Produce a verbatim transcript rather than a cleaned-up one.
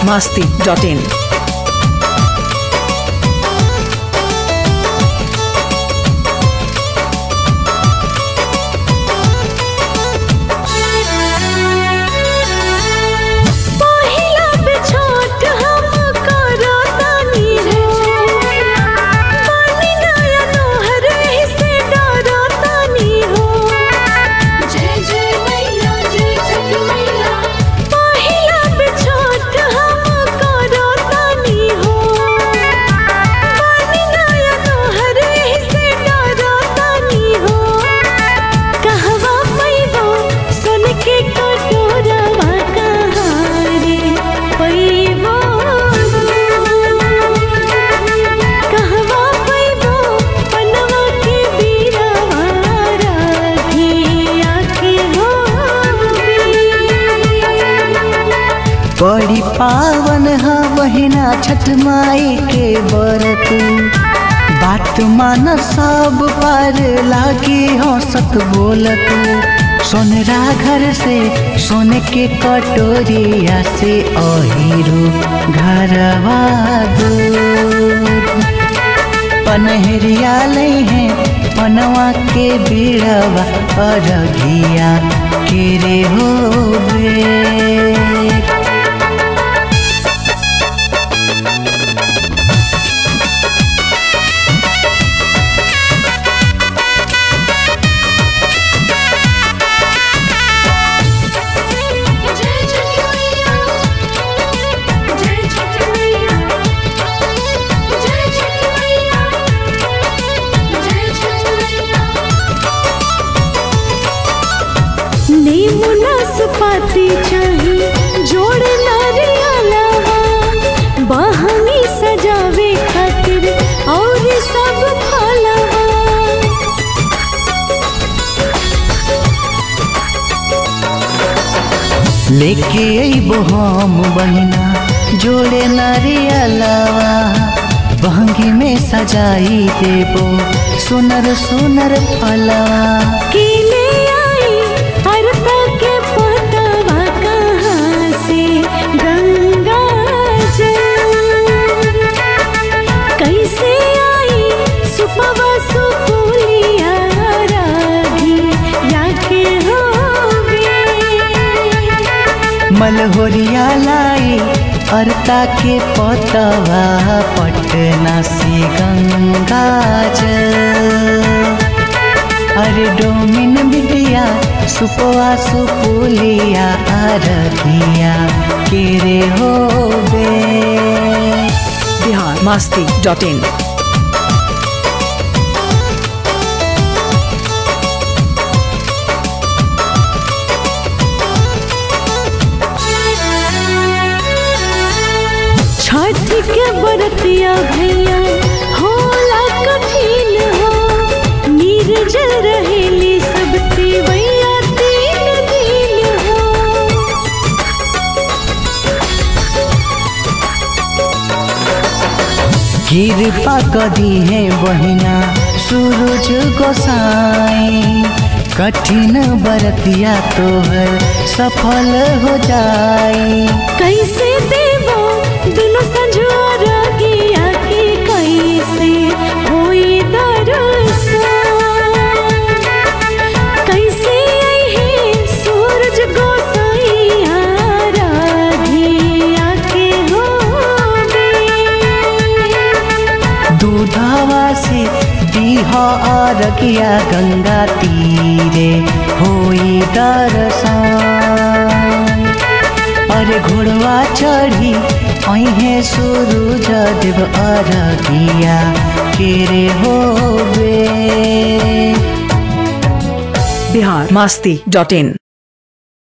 masti dot in. बड़ी पावन हा बहिना छठ माई के बरत, बात मान सब पर लागे हंसत बोलत। सोनरा घर से सोने के कटोरिया से अहिरू घरवा दूध, पनहरिया ले हैं पनवा के बीड़वा अरघिया के रे हो बे। नींबू नाशपाती चाही जोड़ नारियलवा, बहंगी सजावे खातिर और सब फलवा। लेके अइबो हम बहिना जोड़े नारियलवा, बहंगी में सजाई देबो सुनर सुनर फलवा। केले आई अरता के पतवा कहाँ से गंगा जल, कैसे आई सुपवा सुपुलिया रागी याके होवे। मलहोरिया लाई अरता के पतवा पटना से गंगा जल। अरे डोमिन बिटिया सुपवा सुपुलिया अरघिया के रे हो बे। Bihar masti dot in. Chhath के बरतिया भैया होला कठिन हो, निर्जल रहेली सब तिवैया तीन दिन हो। कृपा कदी है बहिना सूरज गोसाई, कठिन बरतिया तोहर सफल हो जाई। कैसे देवो दुनो संजुआ रगिया के, कैसे होई दर्शन, कैसे आई सूरज गोसाइया रागिया के होवे। दूधवा से दीहा अरगिया गंगा तीरे होई दर्शन। अरे घोड़वा चढ़ी अहे सूरज देव अरगिया के रे हो बे। Bihar masti dot in.